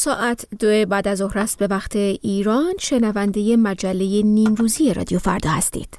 ساعت 2 بعد از ظهر است به وقت ایران. شنونده مجله نیمروزی رادیو فردا هستید.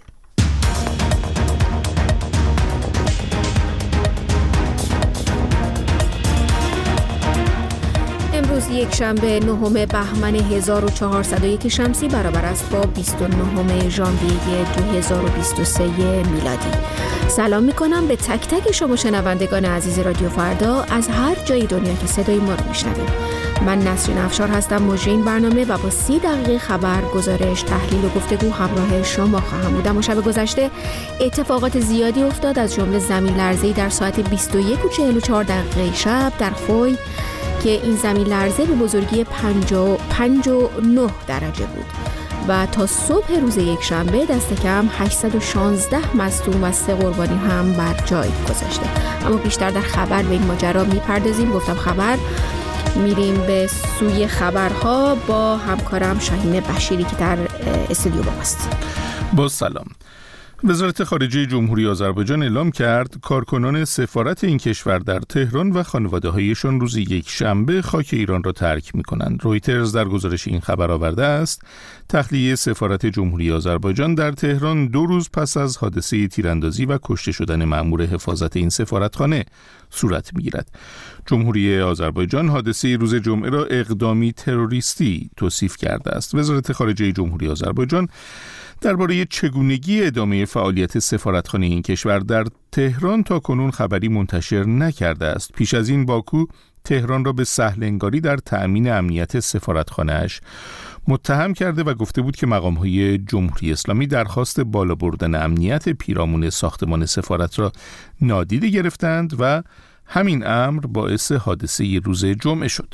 امروز یک شنبه 9 بهمن 1401 شمسی برابر است با 29 ژانویه 2023 میلادی. سلام میکنم به تک تک شما شنوندگان عزیز رادیو فردا از هر جای دنیا که صدای ما رو میشنوید. من نسرین افشار هستم، مجری این برنامه و با 30 دقیقه خبر، گزارش، تحلیل و گفتگو همراه شما خواهم بودم. شب گذشته اتفاقات زیادی افتاد، از جمله زمین لرزه‌ای در ساعت 21:44 شب در خوی که این زمین لرزه به بزرگی 5.9 درجه بود و تا صبح روز یک شنبه دست کم 816 مصدوم و 3 قربانی هم بر جای گذاشته. اما بیشتر در خبر به این ماجرا میپردازیم. گفتم خبر، میریم به سوی خبرها با همکارم شاهین بشیری که در استودیو با ماست. با سلام. وزارت خارجه جمهوری آذربایجان اعلام کرد کارکنان سفارت این کشور در تهران و خانواده‌هایشان روز یک شنبه خاک ایران را ترک می‌کنند. رویترز در گزارش این خبر آورده است تخلیه سفارت جمهوری آذربایجان در تهران 2 روز پس از حادثه تیراندازی و کشته شدن مأمور حفاظت این سفارتخانه صورت می‌گیرد. جمهوری آذربایجان حادثه روز جمعه را اقدامی تروریستی توصیف کرده است. وزارت خارجه جمهوری آذربایجان درباره چگونگی ادامه فعالیت سفارتخانه این کشور در تهران تاکنون خبری منتشر نکرده است. پیش از این باکو تهران را به سهل‌انگاری در تأمین امنیت سفارتخانه‌اش متهم کرده و گفته بود که مقام‌های جمهوری اسلامی درخواست بالا بردن امنیت پیرامون ساختمان سفارت را نادیده گرفتند و همین امر باعث حادثه روز جمعه شد.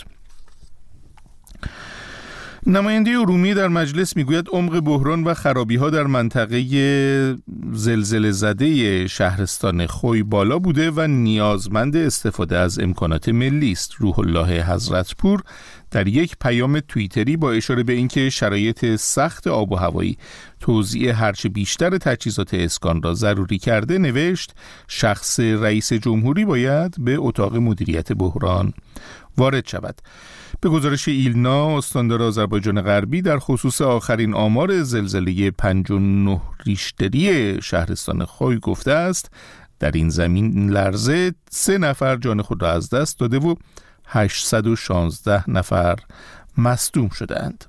نماینده ارومیه در مجلس میگوید عمق بحران و خرابی‌ها در منطقه زلزله زده شهرستان خوی بالا بوده و نیازمند استفاده از امکانات ملی است. روح الله حضرتپور در یک پیام توییتری با اشاره به اینکه شرایط سخت آب و هوایی توزیع هرچه بیشتر تجهیزات اسکان را ضروری کرده نوشت شخص رئیس جمهوری باید به اتاق مدیریت بحران وارد شود. به گزارش ایلنا، استاندار آذربایجان غربی در خصوص آخرین آمار زلزله 5.9 ریشتری شهرستان خوی گفته است در این زمین لرزه 3 نفر جان خود را از دست داده و 816 نفر مصدوم شدند.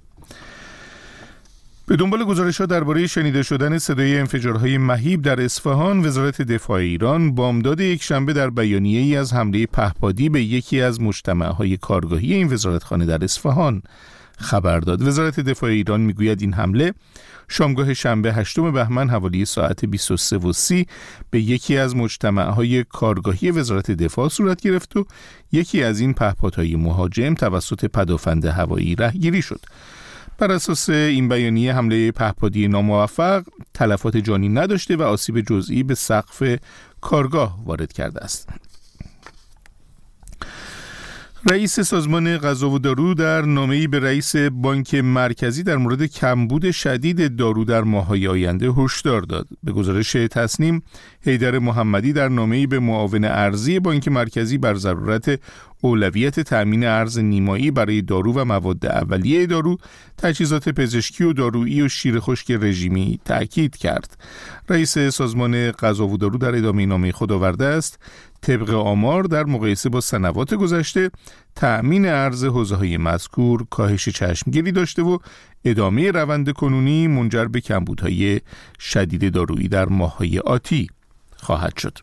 به دنبال گزارش‌ها درباره شنیده شدن صدای انفجارهای مهیب در اصفهان، وزارت دفاع ایران بامداد یک شنبه در بیانیه‌ای از حمله پهپادی به یکی از مجتمع‌های کارگاهی این وزارتخانه در اصفهان خبر داد. وزارت دفاع ایران میگوید این حمله شامگاه شنبه 8 بهمن حوالی ساعت 23:30 به یکی از مجتمع‌های کارگاهی وزارت دفاع صورت گرفت و یکی از این پهپادهای مهاجم توسط پدافند هوایی رهگیری شد. بر اساس این بیانیه حمله پهپادی ناموفق تلفات جانی نداشته و آسیب جزئی به سقف کارگاه وارد کرده است. رئیس سازمان غذا و دارو در نامه‌ای به رئیس بانک مرکزی در مورد کمبود شدید دارو در ماه‌های آینده هشدار داد. به گزارش تصنیم، حیدر محمدی در نامه‌ای به معاون ارزی بانک مرکزی بر ضرورت اولویت تأمین ارز نیمایی برای دارو و مواد اولیه دارو، تجهیزات پزشکی و دارویی و شیر خشک رژیمی تأکید کرد. رئیس سازمان غذا و دارو در ادامه نامه خود آورده است طبق آمار در مقایسه با سنوات گذشته تأمین ارز حوزه‌های مذکور کاهش چشمگیری داشته و ادامه روند کنونی منجر به کمبودهای شدید دارویی در ماه‌های آتی خواهد شد.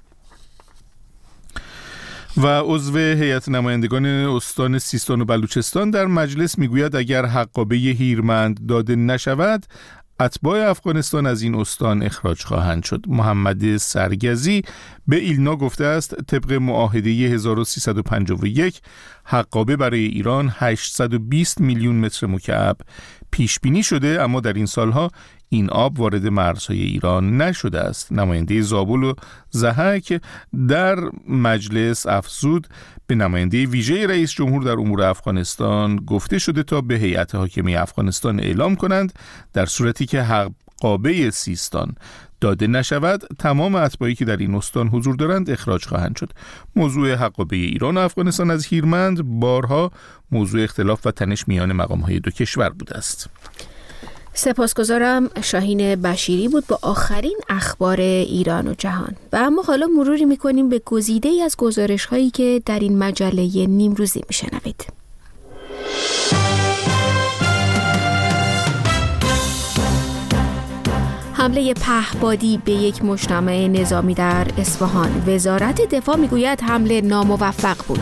و عضو هیئت نمایندگان استان سیستان و بلوچستان در مجلس میگوید اگر حقابه هیرمند داده نشود اتباع افغانستان از این استان اخراج خواهند شد. محمد سرگزی به ایلنا گفته است طبق معاهده 1351 حقابه برای ایران 820 میلیون متر مکعب پیش بینی شده، اما در این سالها این آب وارد مرزهای ایران نشده است. نماینده زابل و ضحک در مجلس افزود به نماینده ویژه رئیس جمهور در امور افغانستان گفته شده تا به هیئت حاکمه افغانستان اعلام کنند در صورتی که قابه سیستان داده نشود، تمام اتباعی که در این استان حضور دارند اخراج خواهند شد. موضوع حقابه ایران و افغانستان از هیرمند بارها موضوع اختلاف و تنش میان مقام‌های دو کشور بوده است. سپاسگزارم. شاهین بشیری بود با آخرین اخبار ایران و جهان. و اما حالا مروری می‌کنیم به گزیده‌ای از گزارش‌هایی که در این مجله نیمروزی می‌شنوید. حمله پهپادی به یک مجتمع نظامی در اصفهان. وزارت دفاع میگوید حمله ناموفق بود.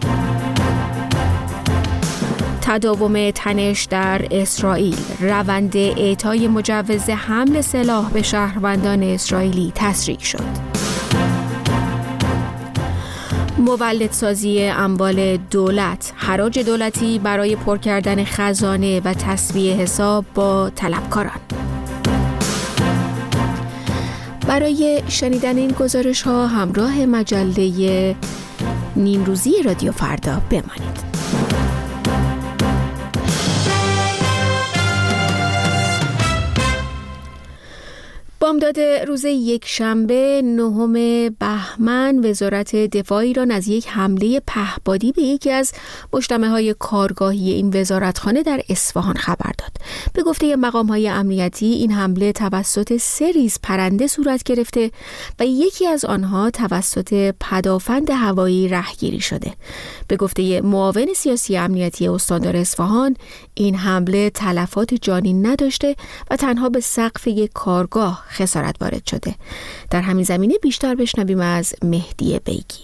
تداوم تنش در اسرائیل. روند اعطای مجوز حمل سلاح به شهروندان اسرائیلی تسریع شد. مولدسازی اموال دولت. حراج دولتی برای پر کردن خزانه و تسویه حساب با طلبکاران. برای شنیدن این گزارش ها همراه مجله نیمروزی رادیو فردا بمانید. بامداد روز یکشنبه 9 بهمن وزارت دفاع ایران از یک حمله پهپادی به یکی از مجتمع‌های کارگاهی این وزارتخانه در اصفهان خبر داد. به گفته مقام‌های امنیتی این حمله توسط 3 ریز پرنده صورت گرفته و یکی از آنها توسط پدافند هوایی رهگیری شده. به گفته معاون سیاسی امنیتی استاندار اصفهان این حمله تلفات جانی نداشته و تنها به سقف یک کارگاه خسارت وارد شده. در همین زمینه بیشتر بشنویم از مهدی بیگی.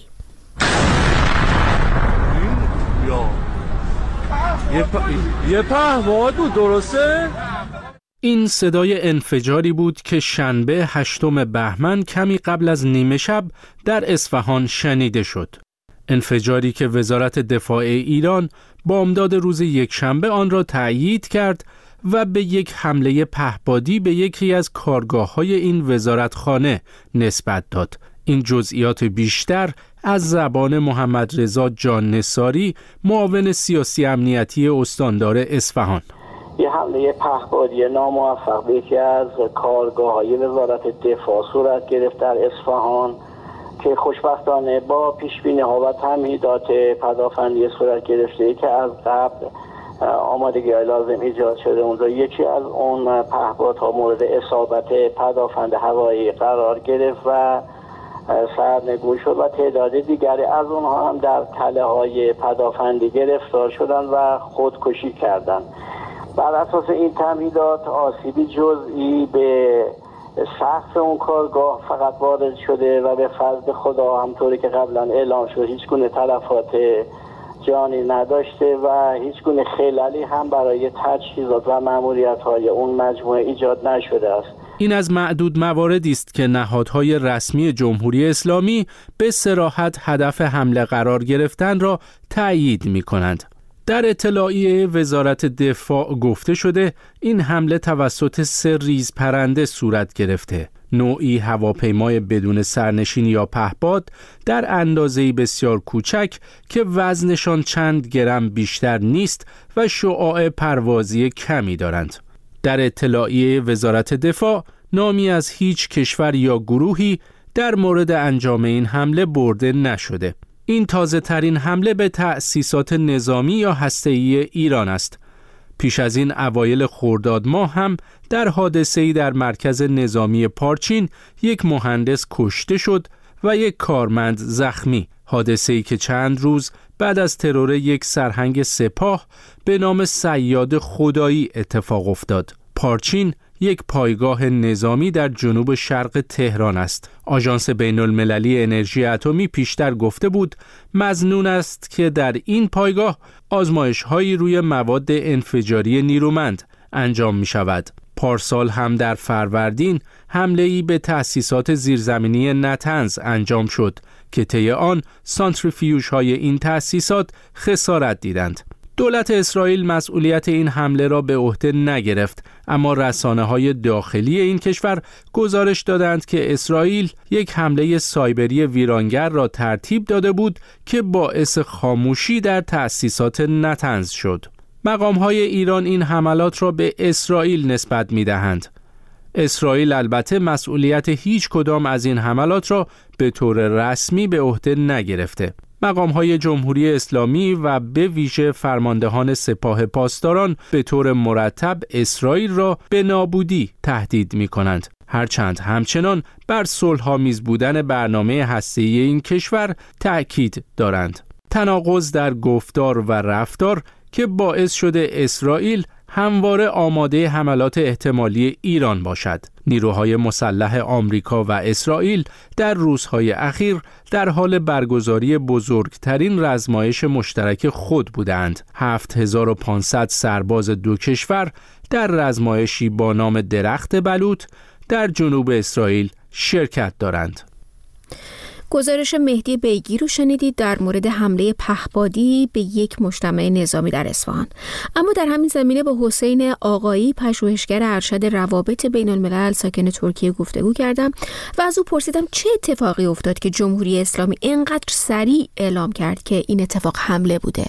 یه پهپاد بود درسته؟ این صدای انفجاری بود که شنبه 8 بهمن کمی قبل از نیمه شب در اصفهان شنیده شد. انفجاری که وزارت دفاع ایران بامداد روز یکشنبه آن را تأیید کرد و به یک حمله پهپادی به یکی از کارگاه‌های این وزارتخانه نسبت داد. این جزئیات بیشتر از زبان محمد رضا جان نثاری، معاون سیاسی امنیتی استاندار اصفهان. یه حمله پهپادی ناموفق به یکی از کارگاه‌های وزارت دفاع صورت گرفت در اصفهان که خوشبختانه با پیش‌بینی‌ها و تمهیدات پدافندی صورت گرفته که از قبل آمادگی‌های لازم ایجاد شده. اونجا یکی از اون پهپادها مورد اصابت پدافند هوایی قرار گرفت و سرنگون شد و تعداد دیگری از اونها هم در تله‌های پدافندی گرفتار شدن و خودکشی کردند. بر اساس این تمهیدات آسیبی جزئی به سقف اون کارگاه فقط وارد شده و به فضل خدا همطوری که قبلا اعلام شد هیچ گونه تلفات جانی نداشته و هیچ گونه خللی هم برای تجهیزات و مأموریت‌های اون مجموعه ایجاد نشده است. این از معدود مواردی است که نهادهای رسمی جمهوری اسلامی به صراحت هدف حمله قرار گرفتن را تأیید می‌کنند. در اطلاعیه وزارت دفاع گفته شده این حمله توسط 3 ریز پرنده صورت گرفته. نوعی هواپیمای بدون سرنشین یا پهپاد در اندازه‌ای بسیار کوچک که وزنشان چند گرم بیشتر نیست و شعاع پروازی کمی دارند. در اطلاعیه وزارت دفاع نامی از هیچ کشور یا گروهی در مورد انجام این حمله برده نشده. این تازه ترین حمله به تأسیسات نظامی یا هسته‌ای ایران است. پیش از این اوایل خرداد ماه هم در حادثه‌ای در مرکز نظامی پارچین یک مهندس کشته شد و یک کارمند زخمی. حادثه‌ای که چند روز بعد از ترور یک سرهنگ سپاه به نام صیاد خدایی اتفاق افتاد. پارچین یک پایگاه نظامی در جنوب شرق تهران است. آژانس بین‌المللی انرژی اتمی پیشتر گفته بود مظنون است که در این پایگاه آزمایش‌هایی روی مواد انفجاری نیرومند انجام می شود. پارسال هم در فروردین حمله‌ای به تأسیسات زیرزمینی نطنز انجام شد که طی آن سانتریفیوژهای این تأسیسات خسارت دیدند. دولت اسرائیل مسئولیت این حمله را به عهده نگرفت، اما رسانه‌های داخلی این کشور گزارش دادند که اسرائیل یک حمله سایبری ویرانگر را ترتیب داده بود که باعث خاموشی در تأسیسات نطنز شد. مقام‌های ایران این حملات را به اسرائیل نسبت می‌دهند. اسرائیل البته مسئولیت هیچ کدام از این حملات را به طور رسمی به عهده نگرفته. مقام‌های جمهوری اسلامی و به ویژه فرماندهان سپاه پاسداران به طور مرتب اسرائیل را به نابودی تهدید می‌کنند. هرچند همچنان بر صلح‌آمیز بودن برنامه هسته‌ای این کشور تأکید دارند. تناقض در گفتار و رفتار که باعث شده اسرائیل همواره آماده حملات احتمالی ایران باشد. نیروهای مسلح آمریکا و اسرائیل در روزهای اخیر در حال برگزاری بزرگترین رزمایش مشترک خود بودند. 7500 سرباز دو کشور در رزمایشی با نام درخت بلوط در جنوب اسرائیل شرکت دارند. گزارش مهدی بیگی رو شنیدید در مورد حمله پهپادی به یک مجتمع نظامی در اصفهان. اما در همین زمینه با حسین آقایی، پژوهشگر ارشد روابط بین الملل ساکن ترکیه گفتگو کردم و از او پرسیدم چه اتفاقی افتاد که جمهوری اسلامی اینقدر سریع اعلام کرد که این اتفاق حمله بوده.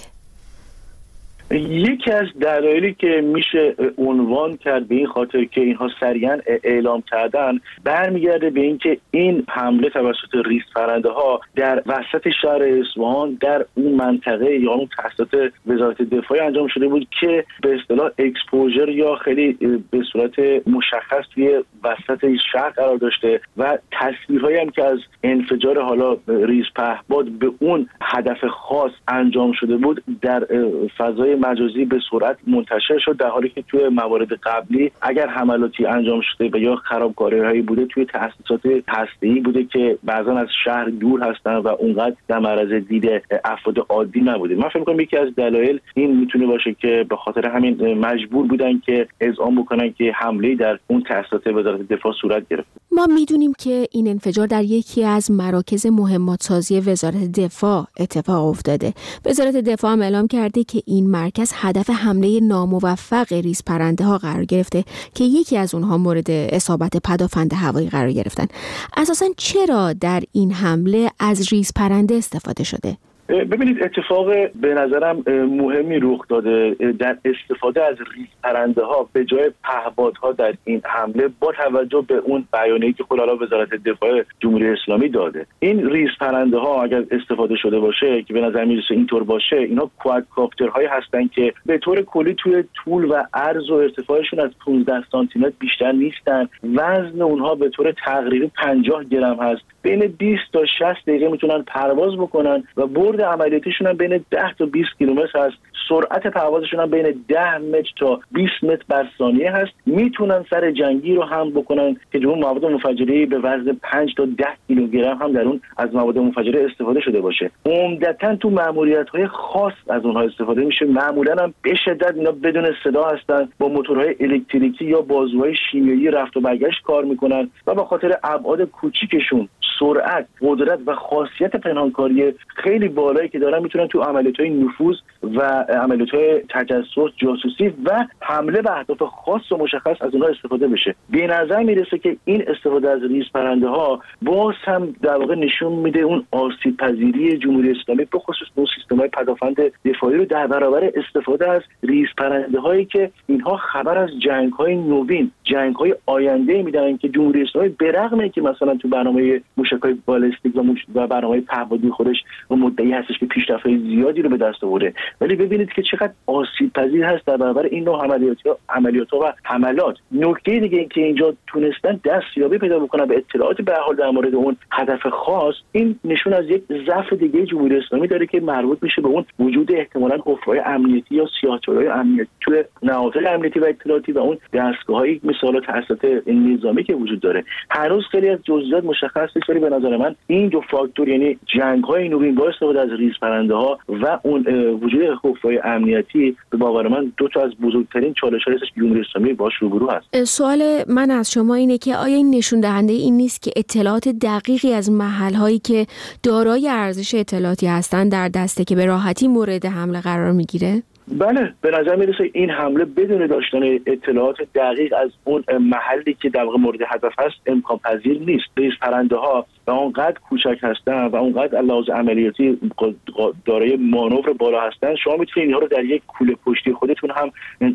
یکی از دلایلی که میشه عنوان کرد به این خاطر که اینها سریعا اعلام کردن برمیگرده به اینکه این حمله توسط ریز پرنده ها در وسط شهر اصفهان در اون منطقه یا اون توسط وزارت دفاع انجام شده بود که به اصطلاح اکسپوژر یا خیلی به صورت مشخص توی وسط شهر قرار داشته و تصویرهایی هم که از انفجار حالا ریز پهپاد به اون هدف خاص انجام شده بود در فضای مجازی به سرعت منتشر شد، در حالی که توی موارد قبلی اگر حملاتی انجام شده و یا خرابکاری‌هایی بوده توی تأسیسات هسته‌ای بوده که بعضا از شهر دور هستن و اونقدر در معرض دید افراد عادی نبوده. من فکر می‌کنم یکی از دلایل این میتونه باشه که به خاطر همین مجبور بودن که اذعان بکنن که حمله در اون تأسیسات وزارت دفاع صورت گرفت. ما میدونیم که این انفجار در یکی از مراکز مهمات سازی وزارت دفاع اتفاق افتاده. وزارت دفاع هم اعلام کرده که این مرکز هدف حمله ناموفق ریز پرنده ها قرار گرفته که یکی از اونها مورد اصابت پدافند هوایی قرار گرفتن. اساساً چرا در این حمله از ریز پرنده استفاده شده؟ ببینید اتفاق به نظرم مهمی رخ داده در استفاده از ریز پرنده ها به جای پهپادها در این حمله با توجه به اون بیانیه‌ای که خود وزارت دفاع جمهوری اسلامی داده. این ریز پرنده ها اگر استفاده شده باشه که به نظر میرسه اینطور باشه، اینا کوادکاپترهایی هستن که به طور کلی توی طول و عرض و ارتفاعشون از 15 سانتی متر بیشتر نیستن. وزن اونها به طور تقریبی 50 گرم هست. بین 20 تا 60 دقیقه میتونن پرواز بکنن و برد عملیاتیشون هم بین 10 تا 20 کیلومتر هست. سرعت پروازشون هم بین 10 متر تا 20 متر بر ثانیه هست. میتونن سر جنگی رو هم بکنن که اون مواد منفجره به وزن 5 تا 10 کیلوگرم هم در اون از مواد منفجره استفاده شده باشه. عمدتاً تو ماموریت‌های خاص از اونها استفاده میشه. معمولاً هم به شدت اینا بدون صدا هستن، با موتورهای الکتریکی یا بازوهای شیمیایی رفت و برگشت کار میکنن و به خاطر ابعاد کوچیکشون، سرعت، قدرت و خاصیت پنهانکاری خیلی بالایی که دارن میتونن تو عملیات‌های نفوذ و عملیات‌های تجسس، جاسوسی و حمله به اهداف خاص و مشخص از اونها استفاده بشه. به نظر میرسه که این استفاده از ریز پرنده ها باز هم در واقع نشون میده اون آسیب پذیری جمهوری اسلامی به خصوص اون سیستم‌های پدافند دفاعی رو در برابر استفاده از ریز پرنده هایی که اینها خبر از جنگ‌های نوین، جنگ‌های آینده میدن که جمهوری اسلامی به رغم اینکه مثلا تو برنامه موشک‌های بالستیک و برنامه پهپادی خودش مدعی هستش که پیشرفت‌های زیادی رو به دست آورده، ولی ببینید که چقدر آسیب پذیر هست در برابر این نوع عملیات و حملات. نکته دیگه این که اینجا تونستن دستیابی پیدا بکنن به اطلاعات به حال در مورد اون هدف خاص، این نشون از یک ضعف دیگه جمهوری اسلامی داره که مربوط میشه به اون وجود احتمالاً حفره‌های امنیتی یا سیاه‌چاله‌های امنیتی توی نهادهای امنیتی و اطلاعاتی و اون دستگاه‌های مثلا تأسیسات نظامی که وجود داره. هنوز خیلی از جزئیات مشخص نیست، ولی به نظر من این دو فاکتور، یعنی جنگ‌های نوین با استفاده از ریز پرنده‌ها و اون وجود حفره‌های امنیتی، به باور من دو تا از بزرگترین چالش‌هایی هست که جمهوری اسلامی باهاش روبرو هست. سوال من از شما اینه که آیا این نشون دهنده این نیست که اطلاعات دقیقی از محل‌هایی که دارای ارزش اطلاعاتی هستند در دسته که به راحتی مورد حمله قرار می‌گیره؟ بله، به نظر میرسه این حمله بدون داشتن اطلاعات دقیق از اون محلی که در واقع مورد هدف هست امکان پذیر نیست. ریز پرنده ها و اونقدر کوچک هستن و اونقدر لحاظ عملیاتی دارای مانور بالا هستن، شما میتونید اینها رو در یک کوله پشتی خودتون هم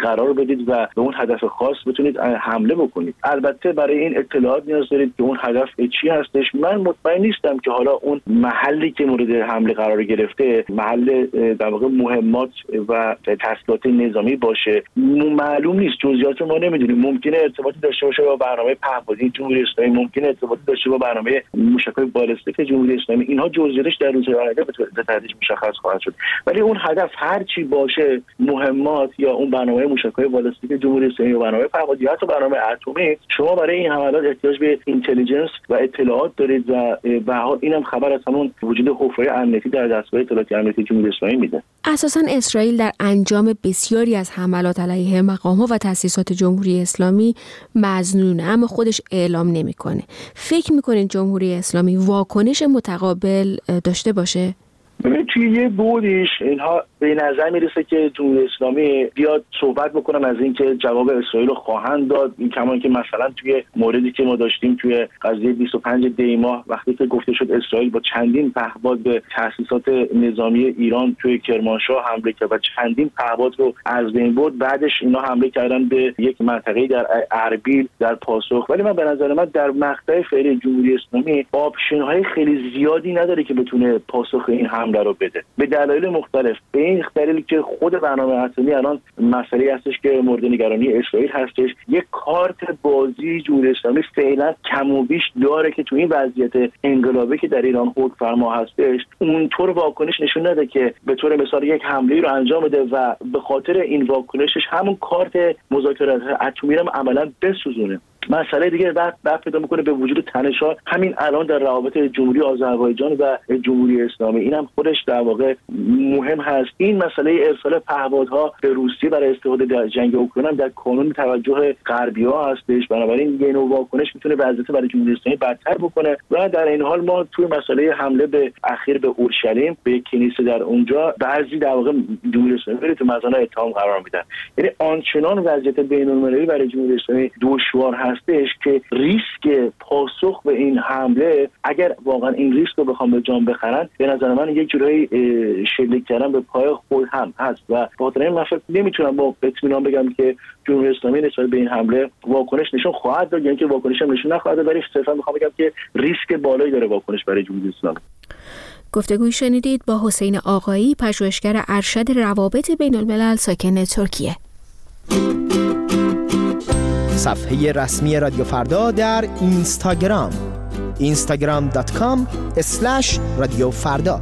قرار بدید و به اون هدف خاص بتونید حمله بکنید. البته برای این اطلاعات نیاز دارید که اون هدف چی هستش. من مطمئن نیستم که حالا اون محلی که مورد حمله قرار گرفته محل در واقع مهمات و تسلیحات نظامی باشه. معلوم نیست، جزئیات ما نمیدونیم. ممکنه ارتباطی داشته باشه با برنامه پهپادی جمهوری اسلامی، ممکنه ارتباطی داشته با برنامه موشک‌های بالستیک جمهوری اسلامی. اینها جزئیاتش در روزهای آینده به تدریج مشخص خواهد شد. ولی اون هدف هر چی باشه، مهمات یا اون برنامه موشک‌های بالستیک جمهوری اسلامی یا برنامه پهپادی یا حتی برنامه اتمی، شما برای این حملات احتیاج به اینتلیجنس و اطلاعات دارید و به هر حال اینم خبر از همون وجود حفره امنیتی در دستگاه اطلاعاتی امنیتی جمهوری اسلامی میده. اساساً اسرائیل در انجام بسیاری از حملات علیه مقام‌ها و تأسیسات جمهوری اسلامی مظنونه، اما خودش اعلام نمی‌کنه. فکر می‌کنید جمهوری اسلامی واکنش متقابل داشته باشه؟ ببینید توی یه بودیش اینها به نظر میرسه که جمهوری اسلامی بیاد صحبت بکنن از اینکه جواب اسرائیل رو خواهند داد. این کمان که مثلا توی موردی که ما داشتیم توی قضیه 25 دی ماه وقتی که گفته شد اسرائیل با چندین پهپاد به تأسیسات نظامی ایران توی کرمانشاه حمله کرد و چندین پهپاد رو از بین برد، بعدش اینا حمله کردن به یک منطقه در اربیل در پاسخ. ولی من به نظر من در مقطع فعلی جمهوری اسلامی آپشن‌های خیلی زیادی نداره که بتونه پاسخ این حمله رو بده، به دلایل مختلف. به این دلیل که خود برنامه اتمی الان مسئله هستش که مورد نگرانی اسرائیل هستش. یک کارت بازی جمهوری اسلامی فعلا کم و بیش داره که تو این وضعیت انقلابی که در ایران حکم فرما هستش اونطور واکنش نشون نده که به طور مثال یک حمله رو انجام بده و به خاطر این واکنشش همون کارت مذاکرات اتمی رو عملاً بسوزونه. مسئله دیگه بعد پیدا میکنه به وجود تنش‌ها همین الان در روابط جمهوری آذربایجان و جمهوری اسلامی. اینم خودش در واقع مهم هست. این مسئله ارسال پهپادها به روسیه برای استفاده در جنگ اوکراین در کانون توجه غربی‌ها هستش. بنابراین یه نوع واکنش میتونه وضعیت برای جمهوری اسلامی بدتر بکنه و در این حال ما توی مسئله حمله به اخیر به اورشلیم به کنیسه در اونجا بعضی در واقع جمهوری اسلامی تو مزانه اتهام قرار میدن. یعنی آنچنان وضعیت بین‌المللی برای جمهوری اسلامی دشوار هستش که ریسک پاسخ به این حمله، اگر واقعا این ریسک رو بخوام به جان بخرن، به نظر من یک جورایی شلیک کردن به پای خود هم هست و خاطر این من فکر نمیتونم با اطمینان بگم که جمهوری اسلامی نسبت به این حمله واکنش نشون خواهد داد، یعنی که واکنش هم نشون نخواهد داد، ولی صرفا میخوام بگم که ریسک بالایی داره واکنش برای جمهوری اسلامی. گفتگوی شنیدید با حسین آقایی، پژوهشگر ارشد روابط بین الملل ساکن ترکیه. صفحه رسمی رادیو فردا در اینستاگرام instagram.com/رادیو فردا.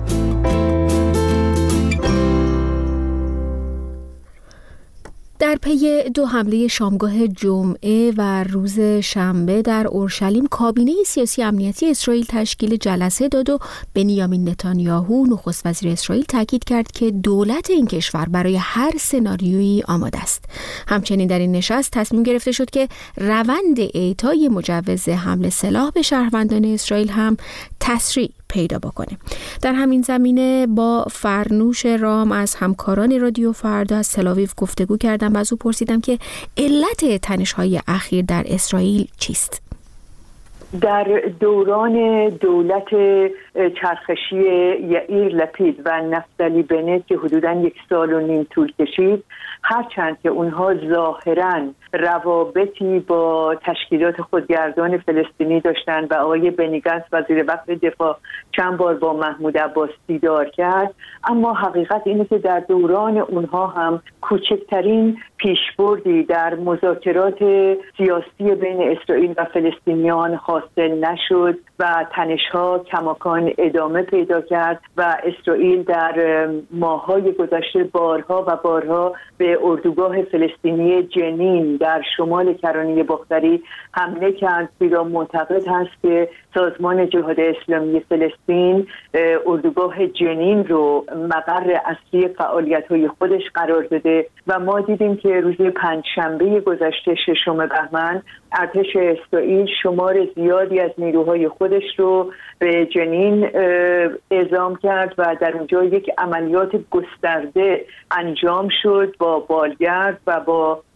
در پی دو حمله شامگاه جمعه و روز شنبه در اورشلیم، کابینه سیاسی امنیتی اسرائیل تشکیل جلسه داد و بنیامین نتانیاهو نخست وزیر اسرائیل تاکید کرد که دولت این کشور برای هر سناریویی آماده است. همچنین در این نشست تصمیم گرفته شد که روند اعطای مجوز حمل سلاح به شهروندان اسرائیل هم تسریع پیدا بکنه. در همین زمینه با فرنوش رام از همکاران رادیو فردا از تل‌آویو گفتگو کردم و از او پرسیدم که علت تنش‌های اخیر در اسرائیل چیست؟ در دوران دولت چرخشی یائیر لپید و نفتالی بنت که حدوداً 1.5 سال طول کشید، هرچند که اونها ظاهراً روابطی با تشکیلات خودگردان فلسطینی داشتند و آقای بنی گنتس وزیر وقت دفاع چند بار با محمود عباس دیدار کرد، اما حقیقت اینه که در دوران اونها هم کوچکترین پیشبردی در مذاکرات سیاسی بین اسرائیل و فلسطینیان حاصل نشد و تنش‌ها کماکان ادامه پیدا کرد و اسرائیل در ماه‌های گذشته بارها به اردوگاه فلسطینی جنین در شمال کرانه باختری حمله کرد، زیرا معتقد هست که سازمان جهاد اسلامی فلسطین اردوگاه جنین رو مقر اصلی فعالیت‌های خودش قرار داده و ما دیدیم که روز پنجشنبه گذشته 6 بهمن ارتش اسرائیل شمار زیادی از نیروهای خودش رو به جنین اعزام کرد و در اونجا یک عملیات گسترده انجام شد با بالگرد و با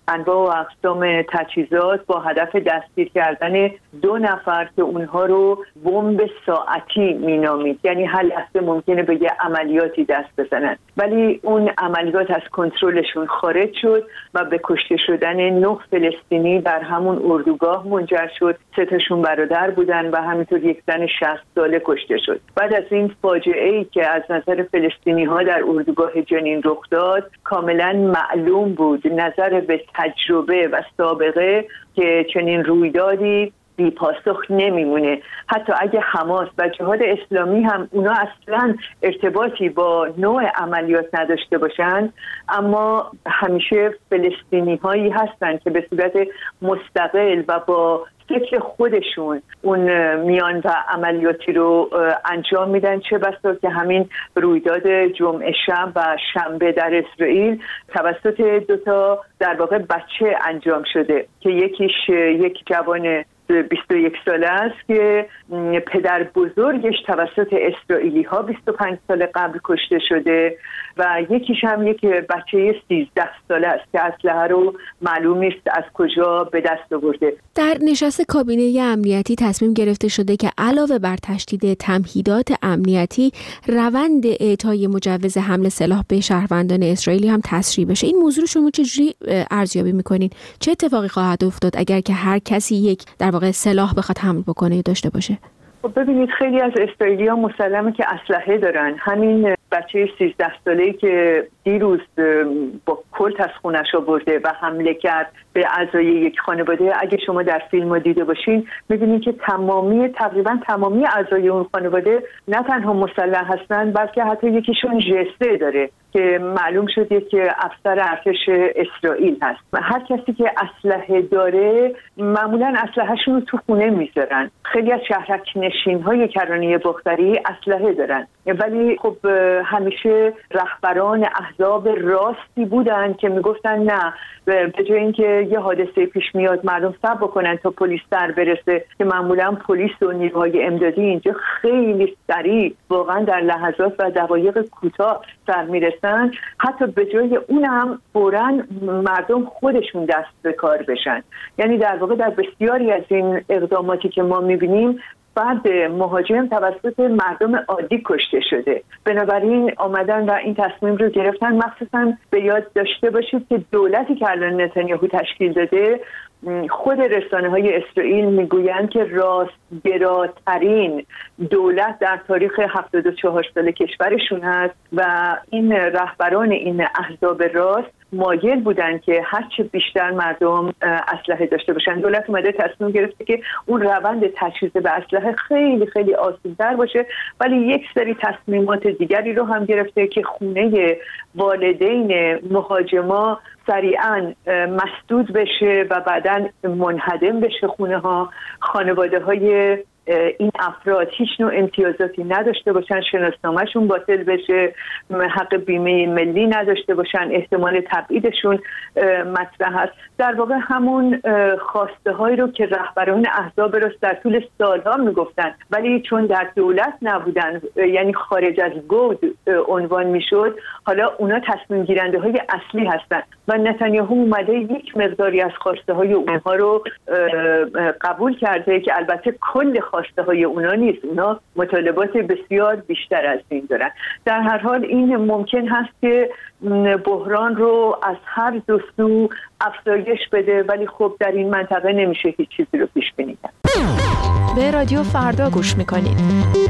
انواع و اقسام تجهیزات با هدف دستگیر کردن 2 نفر که اونها رو بمب ساعتی مینامید. یعنی هر لحظه ممکنه به یه عملیاتی دست بزنن، ولی اون عملیات از کنترلشون خارج شد و به کشته شدن 9 فلسطینی در همون اردوگاه منجر شد. 3 تاشون برادر بودن و همینطور یک زن 60 ساله کشته شد. بعد از این فاجعه‌ای که از نظر فلسطینی‌ها در اردوگاه جنین رخ داد، کاملا معلوم بود نظر به تجربه و سابقه که چنین رویدادی بی پاسخ نمیمونه. حتی اگه حماس و جهاد اسلامی هم اونا اصلا ارتباطی با نوع عملیات نداشته باشن، اما همیشه فلسطینی هایی هستن که به صورت مستقل و با فکر خودشون اون میان و عملیاتی رو انجام میدن. چه بسا که همین رویداد جمعه شب و شنبه در اسرائیل توسط 2 تا در واقع بچه انجام شده که یکیش یک جوان 21 ساله است که پدر بزرگش توسط اسرائیلی ها 25 سال قبل کشته شده و یکیش هم یک بچه 13 ساله است که اسلحه رو معلوم نیست از کجا به دست آورده. در نشست کابینه امنیتی تصمیم گرفته شده که علاوه بر تشدید تمهیدات امنیتی، روند اعطای مجوز حمل سلاح به شهروندان اسرائیلی هم تسریع بشه. این موضوع شما چجوری ارزیابی میکنین؟ چه اتفاقی خواهد افتاد اگر که هر کسی یک در واقع سلاح بخواد حمل بکنه یا داشته باشه؟ ببینید، خیلی از اسرائیلی‌ها مسلمه که اسلحه دارن. همین بچه 13 ساله‌ای که دیروز با کلت از خونش آورده و حمله کرد به اعضای یک خانواده، اگه شما در فیلم رو دیده باشین می‌بینید که تقریبا تمامی اعضای اون خانواده نه تنها مسلح هستن، بلکه حتی یکیشون ژسه داره که معلوم شده که افسر ارتش اسرائیل هست. و هر کسی که اسلحه داره معمولا اسلحه‌شون رو تو خونه میذارن. خیلی از شهرک نشین‌های کرانه بختری اسلحه دارن، ولی خب همیشه رهبران احزاب راستی بودن که میگفتن نه، به جای اینکه یه حادثه پیش میاد مردم صبر بکنن تا پلیس در برسه، که معمولا پلیس و نیروهای امدادی اینجا خیلی سریع واقعا در لحظات و دقایق کوتاه سر میرسن، حتی به جای اون هم فوراً مردم خودشون دست به کار بشن. یعنی در واقع در بسیاری از این اقداماتی که ما میبینیم فرد مهاجم توسط مردم عادی کشته شده. بنابراین آمدن و این تصمیم رو گرفتن. مخصوصا به یاد داشته باشید که دولتی که الان نتانیاهو تشکیل داده، خود رسانه‌های اسرائیل میگویند که راستگراترین دولت در تاریخ 74 سال کشورشون هست و این رهبران این احزاب راست مایل بودن که هرچه بیشتر مردم اسلحه داشته باشن. دولت اومده تصمیم گرفته که اون روند تجهیز به اسلحه خیلی خیلی آسان‌تر باشه، ولی یک سری تصمیمات دیگری رو هم گرفته که خونه والدین مهاجما سریعاً مسدود بشه و بعداً منهدم بشه خونه ها. خانواده های این افراد هیچ نوع امتیازاتی نداشته باشن، شناسنامه‌شون باطل بشه، حق بیمه ملی نداشته باشن، احتمال تبعیدشون مطرح است. در واقع همون خواسته هایی رو که رهبران احزاب راست در طول سالها میگفتن، ولی چون در دولت نبودن، یعنی خارج از گود عنوان میشد، حالا اونا تصمیم گیرنده های اصلی هستن و نتانیاهو اومده یک مقداری از خواسته های اونها رو قبول کرده که البته کل خواسته های اونا نیست، اونا مطالبات بسیار بیشتر از این دارن. در هر حال این ممکن هست که بحران رو از هر دو سو افزایش بده، ولی خب در این منطقه نمیشه هیچ چیزی رو پیش بینی کرد. به رادیو فردا گوش میکنید.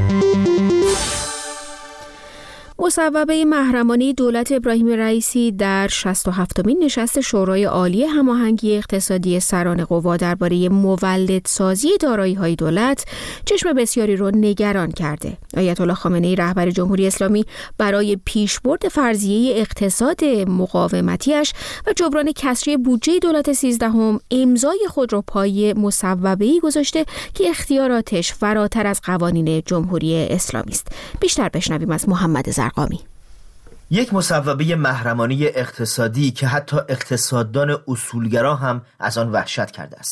مصوبه محرمانه دولت ابراهیم رئیسی در 67مین نشست شورای عالی هماهنگی اقتصادی سران قوا درباره مولدسازی دارایی‌های دولت چشم بسیاری را نگران کرده. آیت الله خامنه‌ای رهبر جمهوری اسلامی برای پیشبرد فرضیه اقتصاد مقاومتی‌اش و جبران کسری بودجه دولت 13 امضای خود را پای مصوبه‌ای گذاشته که اختیاراتش فراتر از قوانین جمهوری اسلامی است. بیشتر بشنویم از محمد زرقامی. یک مصوبه محرمانه اقتصادی که حتی اقتصاددان اصولگرا هم از آن وحشت کرده است.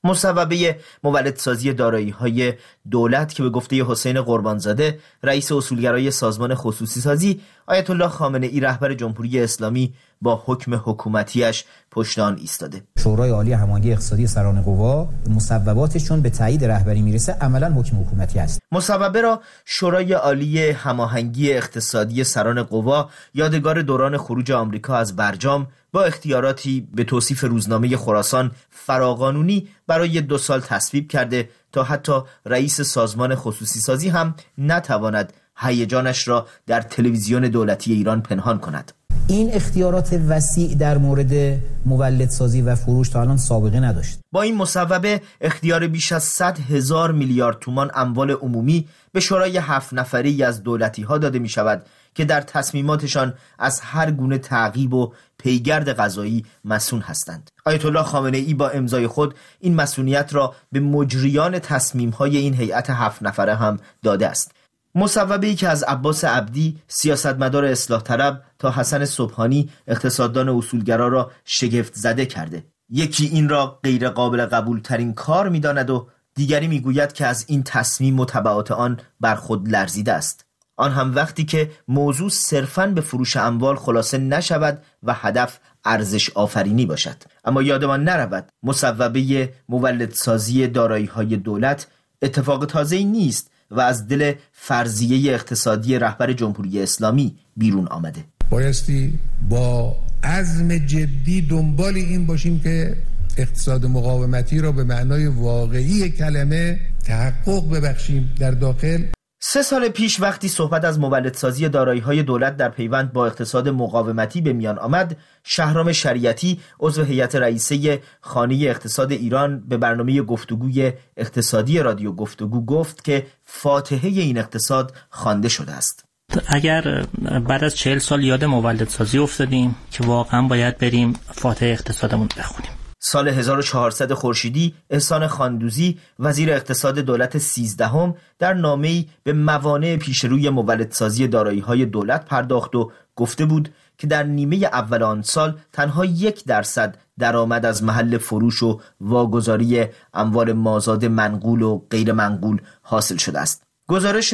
مصوبه مولدسازی دارایی‌های دولت که به گفته حسین قربانزاده رئیس اصولگرای سازمان خصوصی سازی، آیت الله خامنه‌ای رهبر جمهوری اسلامی با حکم حکومتیش پشت آن ایستاده. شورای عالی هماهنگی اقتصادی سران قوا مصوباتشون به تایید رهبری میرسه، عملاً حکم حکومتی است. مصوبه را شورای عالی هماهنگی اقتصادی سران قوا یادگار دوران خروج آمریکا از برجام با اختیاراتی به توصیف روزنامه خراسان فراقانونی برای 2 سال تصویب کرده تا حتی رئیس سازمان خصوصی سازی هم نتواند هیجانش را در تلویزیون دولتی ایران پنهان کند. این اختیارات وسیع در مورد مولدسازی و فروش تا الان سابقه نداشت. با این مصوبه اختیار بیش از 100,000 میلیارد تومان اموال عمومی به شورای 7 نفره‌ای از دولتی‌ها داده می شود که در تصمیماتشان از هر گونه تعقیب و پیگرد قضایی مسئول هستند. آیت الله خامنه‌ای با امضای خود این مسئولیت را به مجریان تصمیم‌های این هیئت 7 نفره هم داده است. مصوبه‌ای که از عباس عبدی سیاستمدار اصلاح طلب تا حسن صبحانی اقتصاددان اصولگرا را شگفت زده کرده. یکی این را غیر قابل قبول ترین کار می‌داند و دیگری می‌گوید که از این تصمیم و تبعات آن بر خود لرزیده است. آن هم وقتی که موضوع صرفاً به فروش اموال خلاصه نشود و هدف ارزش آفرینی باشد. اما یادمان نرود مصوبه مولدسازی دارایی‌های دولت اتفاق تازه‌ای نیست و از دل فرضیه اقتصادی رهبر جمهوری اسلامی بیرون آمده. بایستی با عزم جدی دنبال این باشیم که اقتصاد مقاومتی را به معنای واقعی کلمه تحقق ببخشیم در داخل. 3 سال پیش وقتی صحبت از مولدسازی دارایی‌های دولت در پیوند با اقتصاد مقاومتی به میان آمد، شهرام شریعتی عضو هیئت رئیسه خانه اقتصاد ایران به برنامه گفتگوی اقتصادی رادیو گفتگو گفت که فاتحه این اقتصاد خوانده شده است. اگر بعد از 40 سال یاد مولدسازی افتادیم که واقعا باید بریم فاتحه اقتصادمون بخونیم. سال 1400 خورشیدی احسان خاندوزی وزیر اقتصاد دولت 13 در نامه‌ای به موانع پیشروی مولدسازی دارایی‌های دولت پرداخت و گفته بود که در نیمه اول آن سال تنها 1% درآمد از محل فروش و واگذاری اموال مازاد منقول و غیر منقول حاصل شده است. گزارش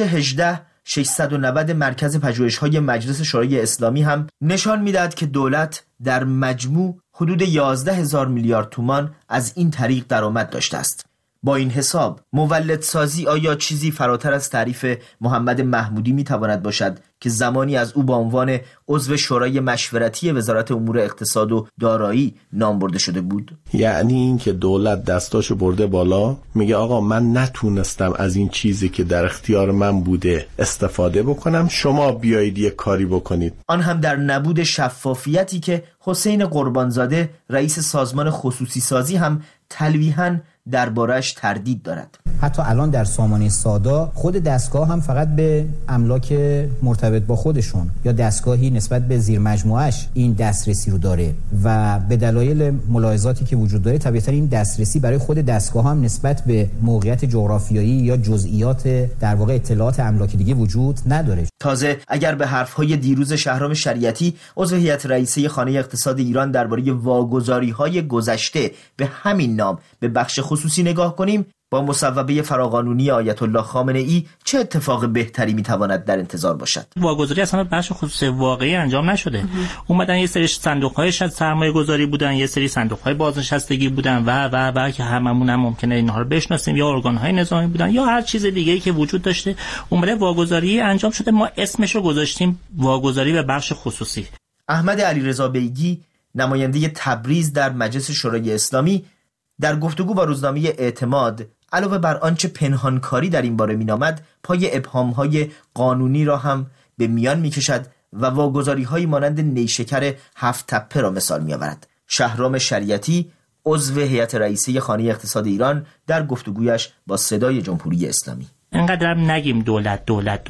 18690 مرکز پژوهش‌های مجلس شورای اسلامی هم نشان می‌دهد که دولت در مجموع حدود 11,000 میلیارد تومان از این طریق درآمد داشته است. با این حساب مولدسازی آیا چیزی فراتر از تعریف محمد محمودی میتواند باشد که زمانی از او به عنوان عضو شورای مشورتی وزارت امور اقتصاد و دارایی نام برده شده بود؟ یعنی این که دولت دستاشو برده بالا، میگه آقا من نتونستم از این چیزی که در اختیار من بوده استفاده بکنم، شما بیایید یک کاری بکنید. آن هم در نبود شفافیتی که حسین قربانزاده رئیس سازمان خصوصی سازی هم تلویحاً دربارش تردید دارد. حتی الان در سامانه سادا خود دستگاه هم فقط به املاک مرتبط با خودشون یا دستگاهی نسبت به زیر مجموعش این دسترسی رو داره و به دلایل ملاحظاتی که وجود داره طبیعتا این دسترسی برای خود دستگاه هم نسبت به موقعیت جغرافیایی یا جزئیات در واقع اطلاعات املاک دیگه وجود نداره. تازه اگر به حرفهای دیروز شهرام شریعتی عضو هیئت رئیسه خانه اقتصاد ایران درباره واگذاری‌های گذشته به همین نام به بخش خصوصی نگاه کنیم، با مصوبه فراقانونی آیت الله خامنه‌ای چه اتفاق بهتری میتواند در انتظار باشد؟ واگذاری اصلا بخش خصوصی واقعی انجام نشده. اومدن یه سری صندوق‌های سرمایه گذاری بودن، یه سری صندوق‌های بازنشستگی بودن و که هممون هم ممکنه اینها رو بشناسیم، یا ارگان‌های نظامی بودن یا هر چیز دیگه‌ای که وجود داشته، اومده واگذاری انجام شده، ما اسمش رو گذاشتیم واگذاری به بخش خصوصی. احمد علیرضا بیگی نماینده تبریز در مجلس شورای اسلامی در گفتگو با روزنامه اعتماد علاوه بر آنچه پنهانکاری در این باره مینامد، پای ابهام‌های قانونی را هم به میان می‌کشد و واگذاری‌هایی مانند نیشکر 7 تپه را مثال می‌آورد. شهرام شریعتی عضو هیئت رئیسه خانه اقتصاد ایران در گفتگویش با صدای جمهوری اسلامی: اینقدر نگیم دولت،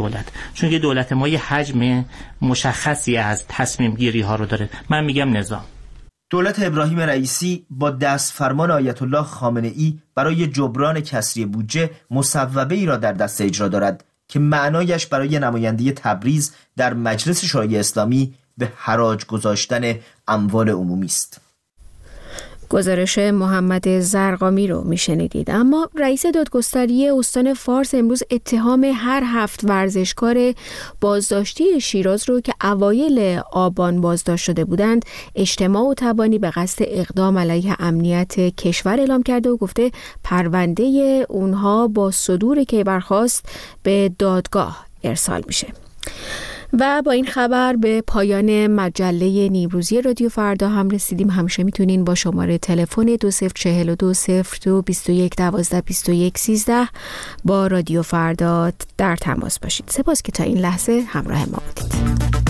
چون که دولت ما یه حجم مشخصی از تصمیم گیری ها رو داره. من میگم نظام. دولت ابراهیم رئیسی با دست فرمان آیت الله خامنه‌ای برای جبران کسری بودجه مصوبه‌ای را در دست اجرا دارد که معنایش برای نماینده تبریز در مجلس شورای اسلامی به حراج گذاشتن اموال عمومی است. گزارش محمد زرقامی رو میشنیدید. اما رئیس دادگستری استان فارس امروز اتهام هر 7 ورزشکار بازداشتی شیراز رو که اوایل آبان بازداشت شده بودند اجتماع و تبانی به قصد اقدام علیه امنیت کشور اعلام کرده و گفته پرونده اونها با صدور کیبرخواست به دادگاه ارسال میشه. و با این خبر به پایان مجله نیمروزی رادیو فردا هم رسیدیم. همیشه میتونین با شماره تلفن 2042 02 21 12 21 13 با رادیو فردا در تماس باشید. سپاس که تا این لحظه همراه ما بودید.